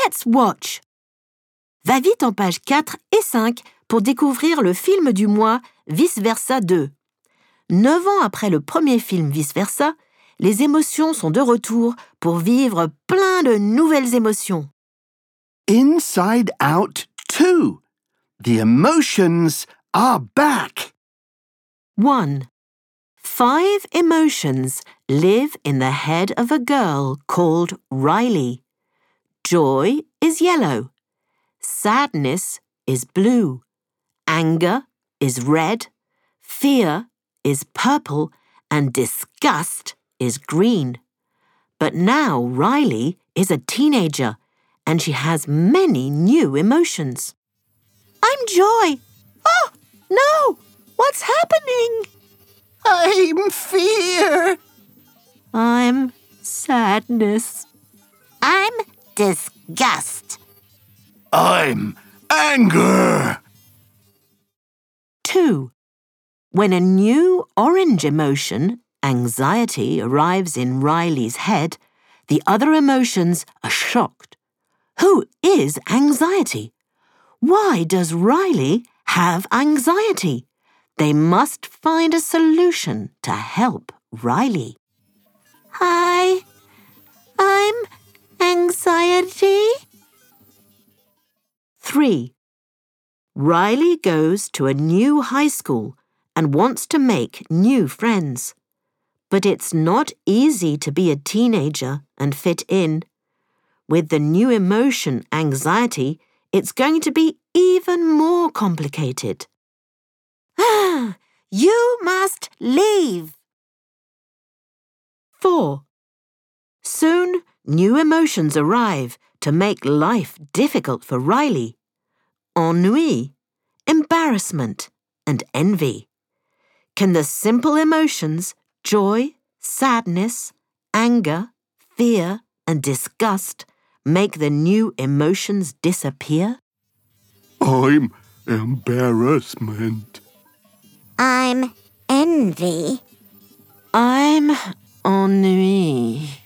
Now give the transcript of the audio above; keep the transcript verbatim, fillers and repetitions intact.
Let's watch! Va vite en pages quatre et cinq pour découvrir le film du mois Vice Versa deux. Neuf ans après le premier film Vice Versa, les émotions sont de retour pour vivre plein de nouvelles émotions. Inside Out two. The emotions are back. one. Five emotions live in the head of a girl called Riley. Joy is yellow. Sadness is blue. Anger is red. Fear is purple. And disgust is green. But now Riley is a teenager and she has many new emotions. I'm Joy. Oh, no! What's happening? I'm fear. I'm sadness. I'm disgust. I'm anger. two. When a new orange emotion, anxiety, arrives in Riley's head, the other emotions are shocked. Who is anxiety? Why does Riley have anxiety? They must find a solution to help Riley. Hi, I'm anxiety. three. Riley goes to a new high school and wants to make new friends. But it's not easy to be a teenager and fit in. With the new emotion, anxiety, it's going to be even more complicated. You must leave. four. Soon, new emotions arrive to make life difficult for Riley. Ennui, embarrassment, and envy. Can the simple emotions, joy, sadness, anger, fear, and disgust, make the new emotions disappear? I'm embarrassment. I'm envy. I'm ennui.